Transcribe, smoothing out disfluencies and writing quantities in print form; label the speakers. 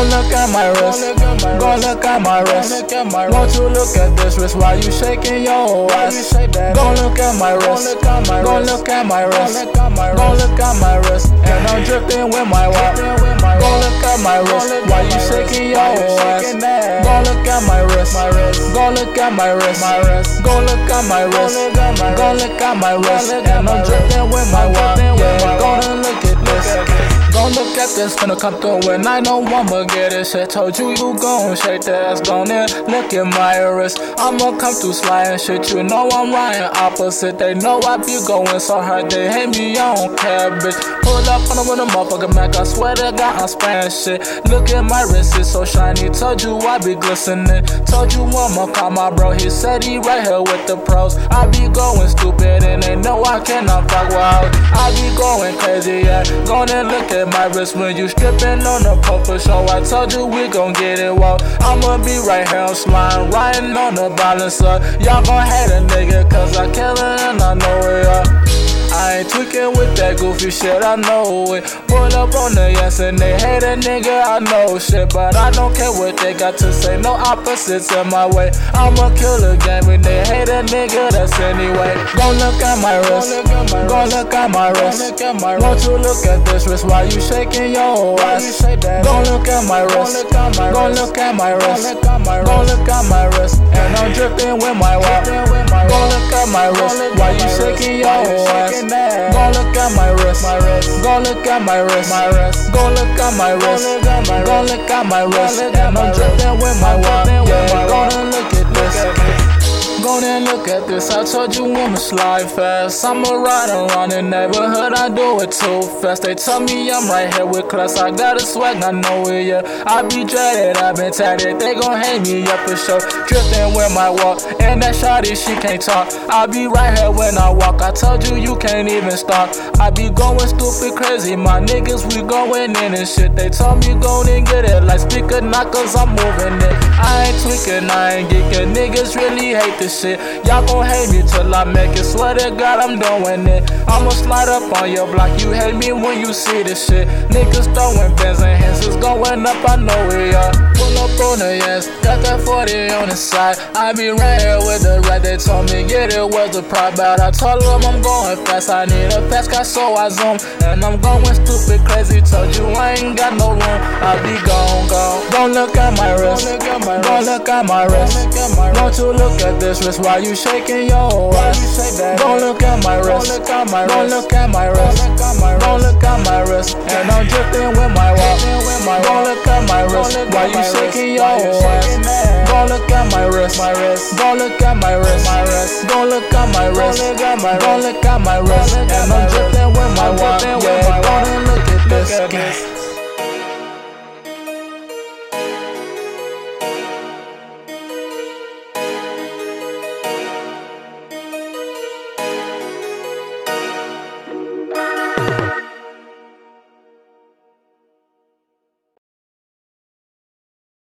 Speaker 1: look at my wrist. Go look at my wrist. Won't you look at this wrist while you shaking your ass? Go look at my wrist. Go look at my wrist. Go look at my wrist. And I'm drifting with my walk. Go look at my wrist while you shaking your ass. Go look at my wrist. Go look at my wrist. Go look at my wrist. Go look at my wrist. And I'm drifting with my walk. Yeah, gonna look at this. Gon' look at this, finna come through and I know I'ma get it. Shit, told you gon' shake that ass, gon' look at my wrist. I'ma come through sliding shit, you know I'm riding opposite. They know I be going so hard, they hate me, I don't care, bitch. Pull up on them with a motherfucking Mac, I swear to God I'm spraying shit. Look at my wrist, it's so shiny, told you I be glistening. Told you I'ma call my bro, he said he right here with the pros. I be going stupid and they know I cannot fuck with hoes. I be going crazy, yeah, gonna look at my wrist when you stripping on the pole for show. I told you we gon' get it, whoa. I'ma be right here, I'm sliding, riding on the balancer. Y'all gon' hate a nigga, cause I kill it and I know it, yeah. I ain't tweaking with that goofy shit, I know it. Pull up on the yes and they hate a nigga, I know shit. But I don't care what they got to say, no opposites in my way. I'ma kill the game and they hate a nigga, that's anyway. Go look at my wrist, go look at my wrist. Won't you look at this wrist while you shaking your ass? Go look at my wrist, go look at my wrist. Go look at my wrist, and I'm drifting with my walk. Go look at my wrist while you shaking your ass. Go look at my wrist, go look at my wrist, go look at my wrist, go look at my wrist, and I'm drifting with my walk. Yeah, gonna look at this. Go and look at this, I told you I'ma slide fast. I'ma ride around the neighborhood, I do it too fast. They tell me I'm right here with class, I got a swag, I know it, yeah. I be dreaded, I been tatted, they gon' hate me up for sure. Drifting with my walk, and that shawty, she can't talk. I be right here when I walk, I told you you can't even stop. I be going stupid crazy, my niggas, we going in and shit. They told me go and get it, like speaker knockers, I'm moving it. I ain't tweaking, I ain't geeking, niggas really hate this shit. Y'all gon' hate me till I make it, swear to God I'm doing it. I'ma slide up on your block, you hate me when you see this shit. Niggas throwing pens and hands, it's going up, I know it, yeah. Pull up on the yes, got that 40 on the side. I be right here with the right, they told me get it was a pride, but I told them I'm going fast, I need a fast car so I zoom. And I'm going stupid crazy, told you I ain't got no room, I be gone. Don't look at my wrist, don't look at my wrist. Won't you look at this wrist while you shaking your ass? Don't look at my wrist, don't look at my wrist, don't look at my wrist, and I'm drifting with my walk. Don't look at my wrist while you shaking your ass. Don't look at my wrist, don't look at my wrist, don't look at my wrist, don't look at my wrist, and I'm drifting with my walk. Yeah, gonna look at this.